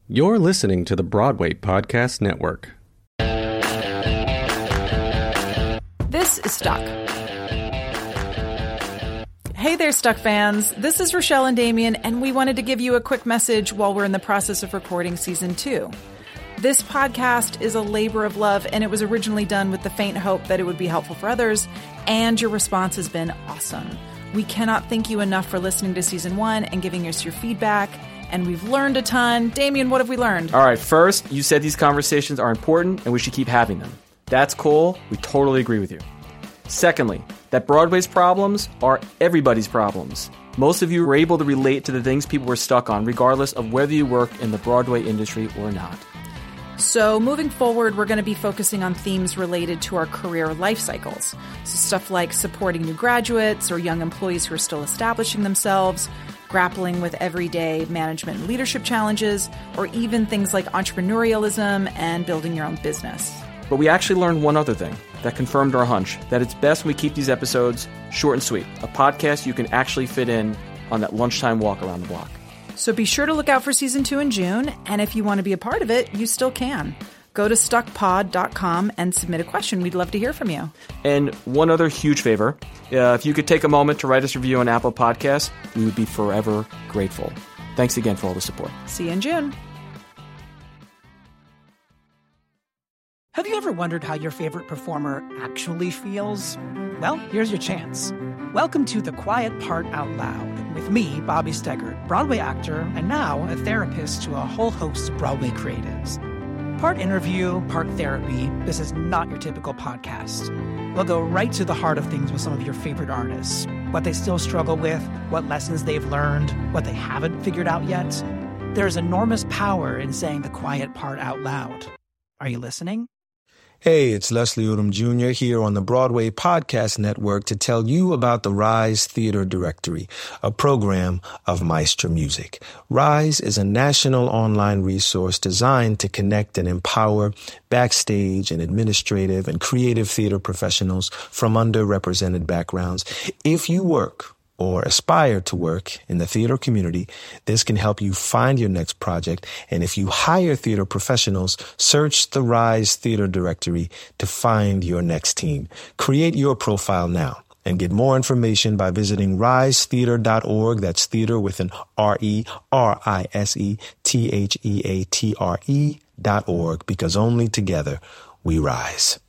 You're listening to the Broadway Podcast Network. This is Stuck. Hey there, Stuck fans. This is Rochelle and Damien, and we wanted to give you a quick message while we're in the process of recording Season 2. This podcast is a labor of love, and it was originally done with the faint hope that it would be helpful for others, and your response has been awesome. We cannot thank you enough for listening to Season 1 and giving us your feedback, and we've learned a ton. Damien, what have we learned? All right, first, you said these conversations are important and we should keep having them. That's cool. We totally agree with you. Secondly, that Broadway's problems are everybody's problems. Most of you were able to relate to the things people were stuck on, regardless of whether you work in the Broadway industry or not. So moving forward, we're going to be focusing on themes related to our career life cycles. So stuff like supporting new graduates or young employees who are still establishing themselves, grappling with everyday management and leadership challenges, or even things like entrepreneurialism and building your own business. But we actually learned one other thing that confirmed our hunch, that it's best when we keep these episodes short and sweet, a podcast you can actually fit in on that lunchtime walk around the block. So be sure to look out for Season 2 in June, and if you want to be a part of it, you still can. Go to stuckpod.com and submit a question. We'd love to hear from you. And one other huge favor, if you could take a moment to write us a review on Apple Podcasts, we would be forever grateful. Thanks again for all the support. See you in June. Have you ever wondered how your favorite performer actually feels? Well, here's your chance. Welcome to The Quiet Part Out Loud with me, Bobby Steggert, Broadway actor and now a therapist to a whole host of Broadway creatives. Part interview, part therapy, this is not your typical podcast. We'll go right to the heart of things with some of your favorite artists, what they still struggle with, what lessons they've learned, what they haven't figured out yet. There's enormous power in saying the quiet part out loud. Are you listening? Hey, it's Leslie Odom Jr. here on the Broadway Podcast Network to tell you about the Rise Theater Directory, a program of Maestro Music. Rise is a national online resource designed to connect and empower backstage and administrative and creative theater professionals from underrepresented backgrounds. If you work or aspire to work in the theater community, this can help you find your next project. And if you hire theater professionals, search the Rise Theater Directory to find your next team. Create your profile now and get more information by visiting risetheater.org. That's theater with an RERISETHEATRE.org, because only together we rise.